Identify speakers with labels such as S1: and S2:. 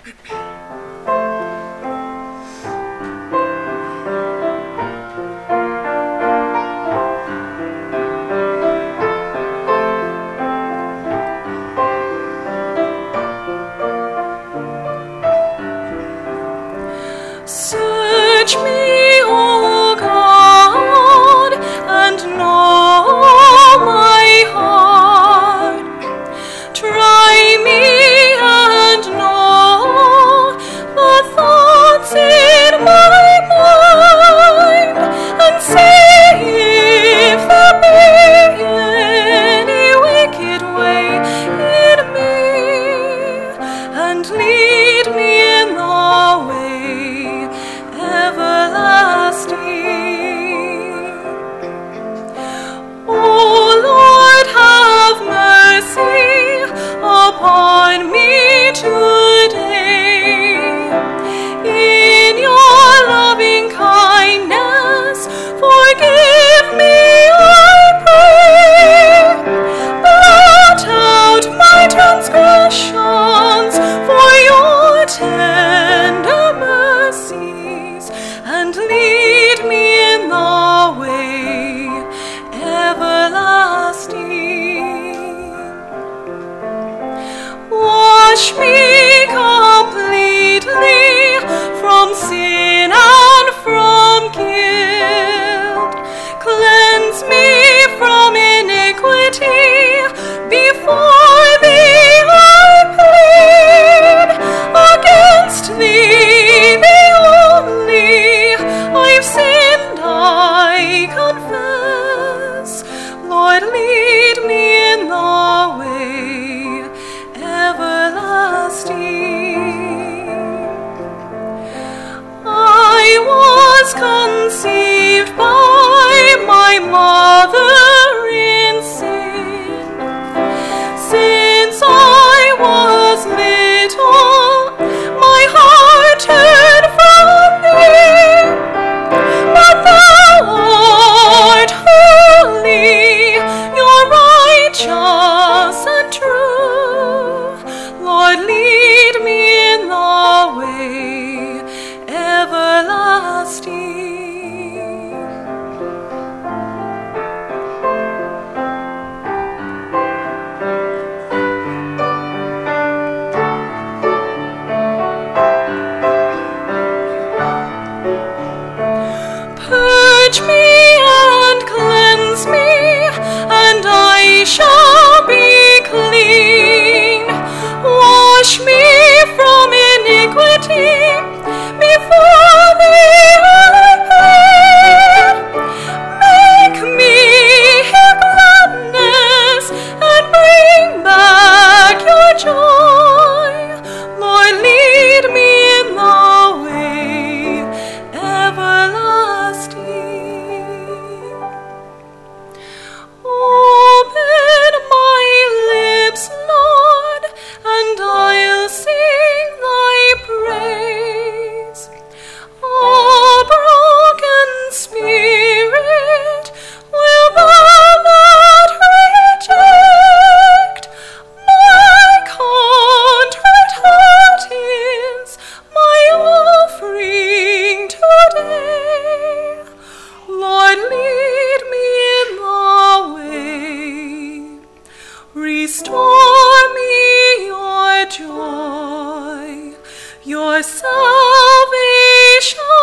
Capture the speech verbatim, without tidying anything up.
S1: Search me, O God, and know my heart. Try me and know the thoughts in my mind, and see if there be any wicked way in me, and lead me in the way everlasting. O Lord, have mercy upon me today. In your loving kindness, forgive me, I pray. Blot out my transgressions for your tender mercies, and lead me in the way everlasting. Wash me completely from sin and from guilt. Cleanse me from iniquity. Before thee I plead. Against thee, the only, I've sinned, I confess. Lord, lead me in the way everlasting. I was conceived by my mother in sin. Since I was little, my heart turned from thee. But thou art holy, you're righteous and true. Lord, lead me in the way everlasting. Purge me and cleanse me, and I shall be clean. Wash me from iniquity. Before thee I plead. Make me hear gladness, and bring back your joy. Lord, lead me in the way everlasting. Open my lips, Lord, and I'll sing thy praise. A broken spirit will thou not reject. My contrite heart is my offering today. Lord, lead me in the way. Restore me your joy, your salvation.